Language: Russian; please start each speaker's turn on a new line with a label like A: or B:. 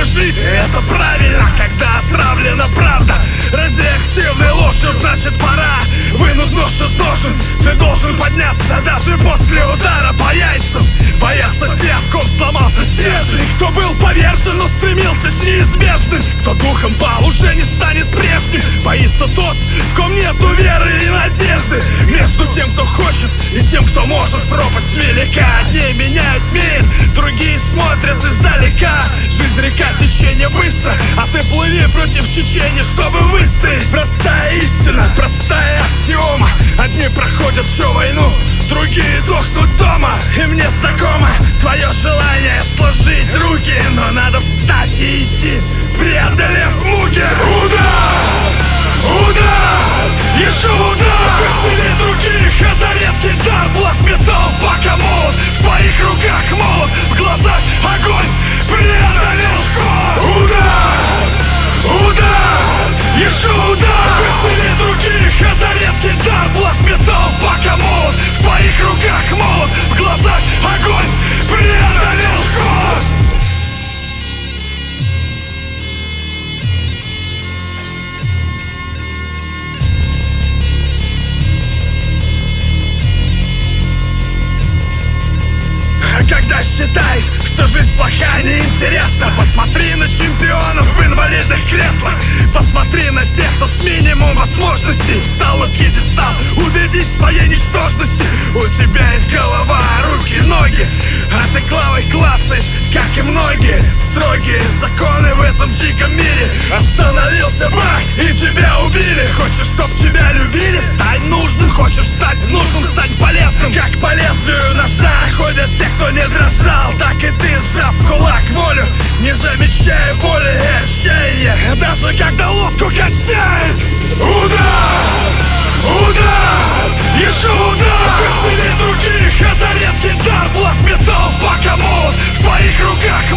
A: жить, и это правильно. Когда отравлена правда радиоактивной ложью, значит пора вынуть нож из ножен. Ты должен подняться даже после удара по яйцам. Боятся тех, в ком сломался стержень, кто был повержен, но стремился с неизбежным. Кто духом пал, уже не станет прежним. Боится тот, в ком нету веры и надежды. Между тем, кто хочет, и тем, кто может, пропасть велика. Одни меняют мир, другие смотрят издалека. Жизнь река, течение быстро, а ты плыви против течения, чтобы выстоять. Простая истина, простая аксиома. Одни проходят всю войну, другие дохнут дома. И мне знакомо твое желание сложить руки, но надо встать и идти, преодолев муки. Удар! Удар! Еще удар! Поцели других, это редкий дар. Пласт металл, пока молот, в твоих руках молот, в глазах огонь, преодолел ход. Удар! Удар! Еще удар! Поцели других, это редкий дар. Пласт металл, пока молот, в твоих руках молот, в глазах огонь, преодолел ход. Когда считаешь, что жизнь плохая, неинтересна, посмотри на чемпионов в инвалидных креслах. Посмотри на тех, кто с минимум возможностей встал на пьедестал. Убедись в своей ничтожности. У тебя есть голова, руки, ноги, а ты клавой клацаешь, как и многие. Строгие законы в этом диком мире. Остановился бах, и тебя убили. Хочешь, чтоб тебя любили? Стань нужным. Хочешь стать нужным? Стань полезным. Как по лезвию ножа ходят те, кто не дрожал, так и ты, сжав в кулак волю, не замечая боли и отчаяния, даже когда лодку качает. Удар! Удар! Еще удар! Поцели других, это редкий дар. Пласт металл, пока молот, в твоих руках